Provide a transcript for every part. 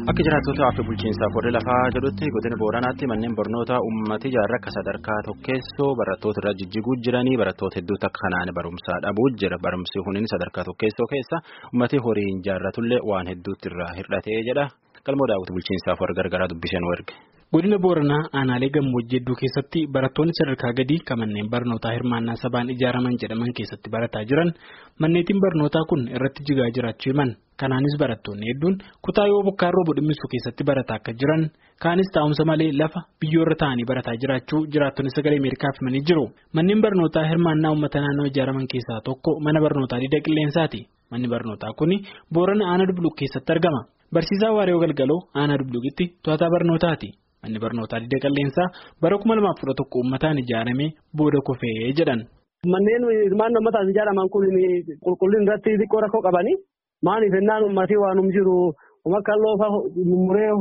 Akka jiraattota Afrikaa bulchiinsaaf warri lafaa jedhutti godina Booranaatti manneen barnoota uummatni ijaarraa akka sadarkaa tokkeessoo barattoota irra jijjiguu jiranii barattoota hedduutu akka kanaan barumsaa dhabuu jira. Barumsi kunin sadarkaa tokkeessoo keessa uummatni horiin ijaarratullee waan hedduutti irraa hir'atee jedha. Qalmoo daawwiti bulchiinsaaf warra gargaaraa dubbiseen warge. Godina Booranaa aanaalee gammoojjii hedduu keessatti barattoonni sadarkaa gadii kan manneen barnootaa hirmaannaa sabaan ijaaraman jedhaman keessatti barataa jiran manneetiin barnootaa kun irratti jigaa jiraachuu himan. Kanaanis barattoonni hedduun kutaa yoo bokkaan roobu dhimmisuu keessatti barataa akka jiran kaanis taa'umsa malee lafa biyyoorra taa'anii barataa jiraachuu jiraattonni sagalee Ameerikaaf himanii jiru. Manneen barnootaa hirmaannaa uummata naannoo ijaaraman keessaa tokko mana barnootaa Diida Qilleensaati. Manni barnootaa kuni Boorana Aanaa Dubluq keessatti argama. Barsiisaa Waariyoo Galgaloo Aanaa Dubluqitti to'ataa barnootaati. Manni barnootaa Diida Qilleensaa bara 2011 uummataan ijaaramee booda kufee jedhan. Manneen hirmaannaa uummataan ijaaraman kun qulqullina irratti xiqqoo rakkoo qabani. Maaliif ennaan uummatni waan jiru akka loofa muree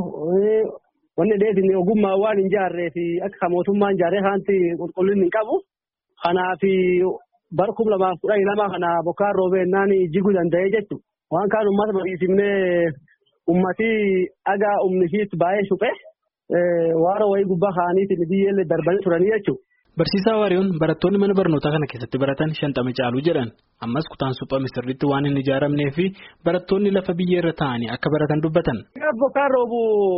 wanni dheedhiin ogummaa waan hin ijaarree fi akka mootummaan ijaarree haanti qulqullinni hin qabu. Kanaaf bara 2012 kana bokkaan roobee ennaan jiguu danda'ee jechuudha. Waan kaan uummata mariisifnee uummati dhagaa humnishiitti baay'ee suphee waara wayii gubbaa kaaniitiin biyyeellee darbanii turanii jechuudha. Barsiisaa Waariyoon barattoonni mana barnootaa kana keessatti baratan 50 caaluu jedhan. Ammas kutaan suphame sirriitti waan hin ijaaramnee fi barattoonni lafa biyyee irra taa'anii akka baratan dubbatan. Bokkaan roobu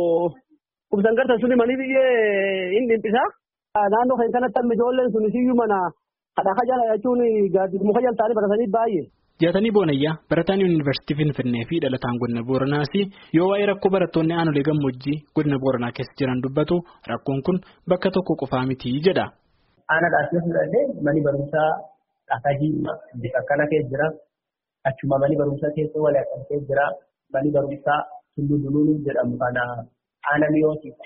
kubsan gartan suni manii biyyee hin dhimpisaa. Naannoo kan kanatti amma ijoolleen sun siyyuu mana hadhaa jala jechuun muka jala taa'anii baratanii baay'ee. Jaatanii Boonayyaa barataan yuunivarsiitii Finfinnee fi dhalataan godina Booranaas yoo waa'ee rakkoo barattoonni aanolee gammoojjii godina Booranaa keessa jiran dubbatu rakkoon kun bakka tokko qofaa miti jedha. Aanaadhaas yoo fudhannee manni barumsaa Dhakajii bifa kana keessa jira. Achuma manni barumsaa keessa walii keessa jira. Manni barumsaa Tulluu Duluun jedhamu kana aana miyootiif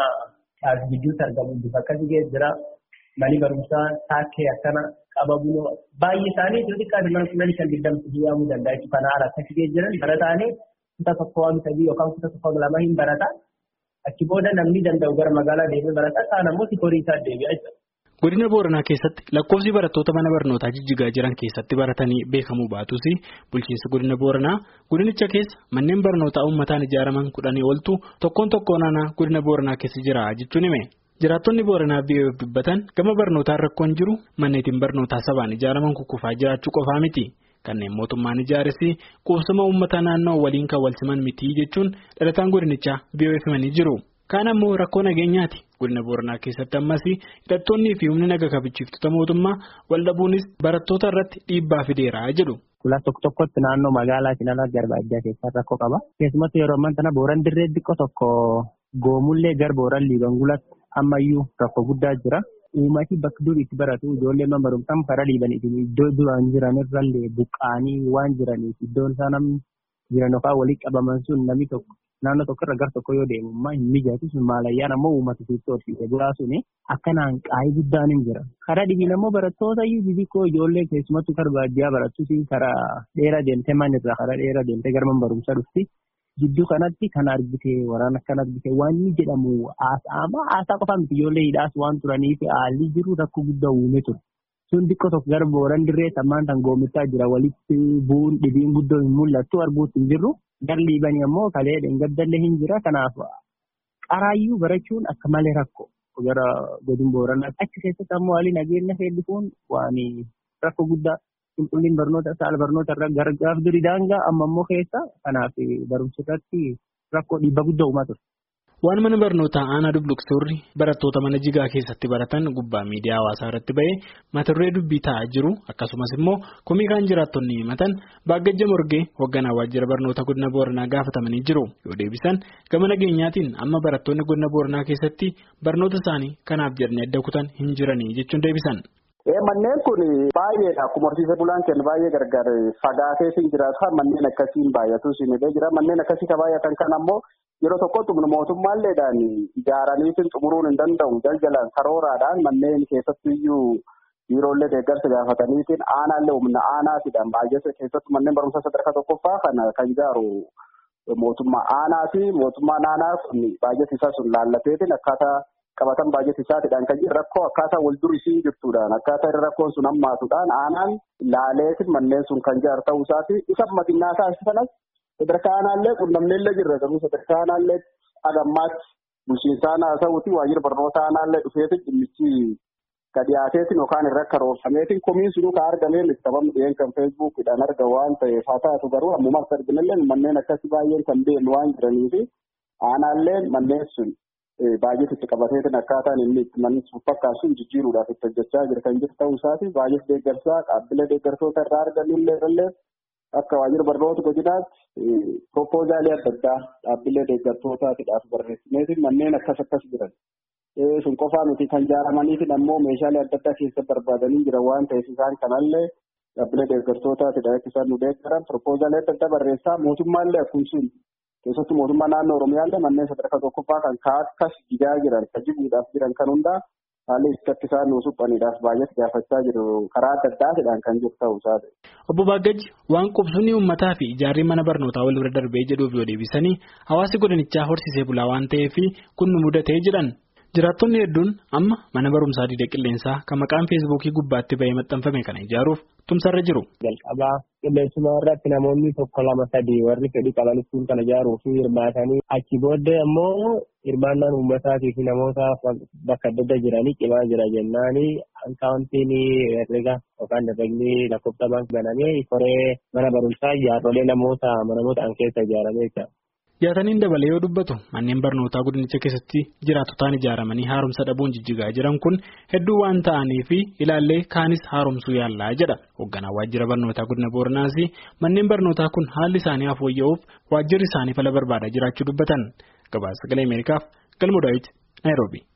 aana gidduutti argamu bifa akkasii keessa jira. Manni barumsaa taakkee akkana qababuloo baay'ee isaanii iddoo xiqqaa mana 520 hiyyaamuu danda'a jechuudha. Kana haala akkasii keessa jiran barataanii kutaa tokko waan sadii yookaan kutaa tokko lama hin barata. Achi booda namni danda'u gara magaalaa deemee barata. Kaan ammoo horii isaa deebi'a jechuudha. Godina Booranaa keessatti lakkoofsi barattoota mana barnootaa jijjigaa jiran keessatti baratanii beekamuu baatus bulchiinsa godina Booranaa godinicha keessa manneen barnootaa uummataan ijaaraman 10 oltu tokkoon aanaa godina Booranaa keessa jira jechuun hime. Jiraattonni Booranaa biyya dubbatan gama barnootaan rakkoon jiru manneetiin barnootaa sabaan ijaaraman kukkufaa jiraachuu qofaa miti. Kanneen mootummaan ijaares quubsama uummata naannoo waliin kan wal siman miti jechuun dhalataan godinichaa biyya himanii jiru. Kaan ammoo rakkoo nageenyaati. Godina Booranaa keessatti ammas hidhattoonnii fi humni naga kabachiiftota mootummaa wal dhabuunis barattoota irratti dhiibbaa fideera jedhu. Kulas tokkotti naannoo magaalaa Sinalaa Garbaajjaa keessatti rakkoo qaba. Keessumattuu yeroo ammaa kana Booran dirree xiqqoo tokko goomullee gar Booran Liibanguulatti ammayyuu rakkoo guddaa jira. Uummati bakka dur itti baratu ijoolleen mana barumsaa karaa dhiibaniif iddoo duraan jiran irrallee buqqaanii waan jiraniif iddoon isaa namni jiran yookaan walitti qabaman sun namni tokko. Naannoo tokko irra gar tokko yoo deemu hin mijatu sun maalayyaan ammoo uummata sitti horsiise bulaa suni akkanaan qaayii guddaan hin jira. Karaa dhibiin ammoo barattoota xixiqqoo ijoollee keessumattuu karaa baadiyyaa barattus karaa dheeraa deemtee manirraa karaa dheeraa deemtee gara mana barumsaa dhufti. Jidduu kanatti kan argite waraana kan argite waan jedhamu haasaa qofaa miti ijoollee hidhaas waan turaniif haalli jiru rakkoo guddaa uumee ture. Sun xiqqoo tokko gara Booran dirree sammaan kan goomitaa jira walitti bu'uun dhibiin guddoo hin mul'attu arguutti hin jirru. Gar Liibanii ammoo kalee gaddalle hin jira. Kanaaf qaraayyuu barachuun akka malee rakkoo gara godina Booranaa. Achi keessatti ammoo haalli nageenya hedduun waan rakkoo guddaa qulqullina barnoota saala barnoota irra gargaaf durii daangaa amma ammoo keessa kanaaf barumsa irratti rakkoo dhiibbaa guddaa uumaa ture. Waan mana barnootaa aanaa Dubluq suurri barattoota mana jigaa keessatti baratan gubbaa miidiyaa hawaasaa irratti ba'ee mata duree dubbii ta'aa jiru akkasumas immoo komii kaan jiraattonni himatan Baagajja Morgee hoogganaa waajjira barnoota godina Booranaa gaafatamanii jiru yoo deebisan gama nageenyaatiin amma barattoonni godina Booranaa keessatti barnoota isaanii kanaaf jedhanii adda kutan hin jiranii jechuun deebisan. Manneen kun baay'eedha. Akkuma horsiisee bulaan kennu baay'ee gargar fagaatee siin jiraata. Manneen akkasiin baay'atu siinidha jira. Manneen akkasii kan baay'atan kan ammoo yeroo tokkotti mootummaalleedhaan ijaaranii xumuruun hin danda'u. Jaljalaan karooraadhaan manneen keessatti iyyuu biiroolee deeggarsa gaafataniitiin aanaallee humna aanaatiidhaan baay'ee keessatti manneen barumsa sadarkaa tokkoffaa kana kan ijaaru mootummaa aanaa fi mootummaan aanaa kun baay'ee isaa sun laallateetiin akkaataa qabatan baay'ee isaatiidhaan kan jiru rakkoo akkaataa wal durisii jirtuudhaan akkaataa rakkoon sun hammaatuudhaan aanaan laaleetiin manneen sun kan ijaaru ta'uu isaati isa madinnaasaa sanas sadarkaa aanaallee qunnamneellee jirra garuu sadarkaa aanaallee agammaatti bulchiinsaan haasa'uuti waajjira barnoota aanaallee dhufeeti dhimmichi ka dhiyaateetiin yookaan irra karoorfameetiin komiin sunuu ka argameen ittabamu dhiyeen kan feesbuukidhaan arga waan ta'eef haa taatu garuu ammuma akka arginallee manneen akkasii baay'een kan deemu waan jiraniifi aanaallee manneen sun baay'ee itti qabateetiin akkaataan inni itti manni sun fakkaatu jijjiiruudhaaf itti hojjechaa jira kan jiru ta'uu isaati baay'ee deeggarsaa dhaabbilee deeggartoota irraa arganillee akka waajjira barnoota godinaatti proposaalii adda addaa dhaabbilee deeggartootaatiidhaaf barreessineetiin manneen akkas jiran. Sun qofaa miti kan ijaaramaniifi ammoo meeshaalee adda addaa keessa barbaadanii jiran waan ta'eef isaan kanallee dhaabbilee deeggartootaatiidha akka isaan nu deeggaran proposaalii adda addaa barreessaa mootummaallee akkuma sun keessattuu mootummaa naannoo Oromiyaallee manneen sadarkaa tokkoffaa kan akkas jigaa jiran kan jiguudhaaf jiran kan hundaa haalli itti isaan nu suphanidhaaf baay'ee gaafachaa jiru karaa adda addaatiidhaan kan jiru ta'uu isaati. Obbo Baaggaji waan qubsumni uummataa fi ijaarri mana barnootaa wal bira darbee jedhuuf yoo deebisanii hawaasi godinichaa horsiisee bulaa waan ta'eef kun nu mudatee jedhan. Jiraattonni hedduun amma mana barumsaa Diida Qilleensaa kan maqaan feesbuukii gubbaatti bahee maxxanfame kana ijaaruuf tumsarra jiru. Jalqabaa qilleensuma irratti namoonni tokko lama sadii warri fedhii qaban kun kana ijaaruuf hirmaatanii achi booddee ammoo hirmaannaan uummataatii fi namoota bakka adda adda jiranii cimaa jira jennaanii akkaawuntiin herrega yookaan herregni lakkoofsa baankii banamee koree mana barumsaa ijaarrolee namoota an keessa ijaaramee jira. Yaataniin dabalee yoo dubbatu manneen barnootaa godinicha keessatti jiraatotaan ijaaramanii haaromsa dhabuun jijjigaa jiran kun hedduu waan ta'anii fi ilaallee kaanis haaromsuu yaallaa jedha. Hoogganaan waajjira barnootaa godina Booranaas manneen barnootaa kun haalli isaanii fooyya'uuf waajjirri isaanii fala barbaadaa jiraachuu dubbatan. Gabaasa Sagalee Ameerikaaf Galmoo Daawit Naayiroobii.